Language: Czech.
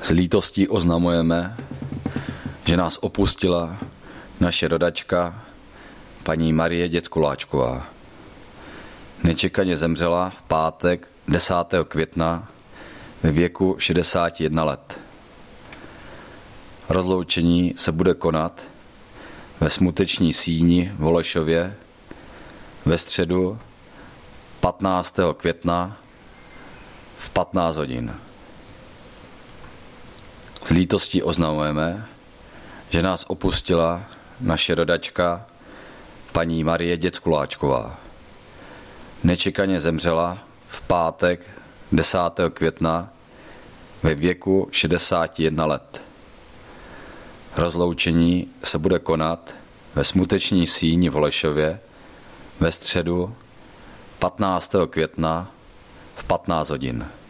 S lítostí oznamujeme, že nás opustila naše rodačka, paní Marie Děckuláčková. Nečekaně zemřela v pátek 10. května ve věku 61 let. Rozloučení se bude konat ve smuteční síni v Holešově ve středu 15. května v 15 hodin. S lítostí oznamujeme, že nás opustila naše rodačka, paní Marie Děckuláčková. Nečekaně zemřela v pátek 10. května ve věku 61 let. Rozloučení se bude konat ve smuteční síni v Holešově ve středu 15. května v 15 hodin.